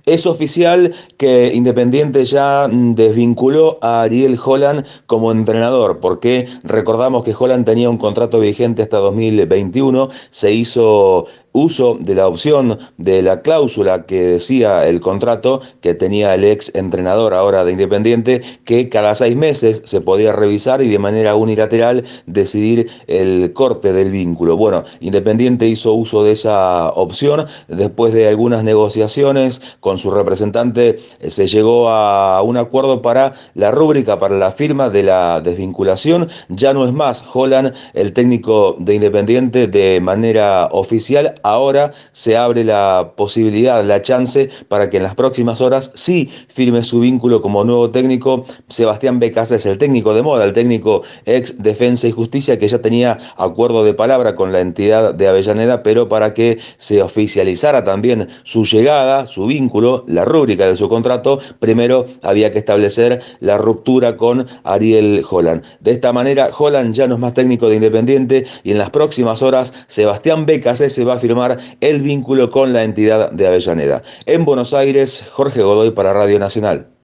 Es oficial que Independiente ya desvinculó a Ariel Holland como entrenador, porque recordamos que Holland tenía un contrato vigente hasta 2021, se hizo uso de la opción de la cláusula que decía el contrato que tenía el ex entrenador ahora de Independiente, que cada 6 meses se podía revisar y de manera unilateral decidir el corte del vínculo. Bueno, Independiente hizo uso de esa opción después de algunas negociaciones con su representante. Se llegó a un acuerdo para la rúbrica para la firma de la desvinculación. Ya no es más Holland el técnico de Independiente de manera oficial. Ahora se abre la posibilidad, la chance para que en las próximas horas sí firme su vínculo como nuevo técnico Sebastián Becasés, el técnico de moda, el técnico ex Defensa y Justicia, que ya tenía acuerdo de palabra con la entidad de Avellaneda, pero para que se oficializara también su llegada, su vínculo, la rúbrica de su contrato, primero había que establecer la ruptura con Ariel Holland. De esta manera, Holland ya no es más técnico de Independiente y en las próximas horas Sebastián Becasés se va a firmar el vínculo con la entidad de Avellaneda. En Buenos Aires, Jorge Godoy para Radio Nacional.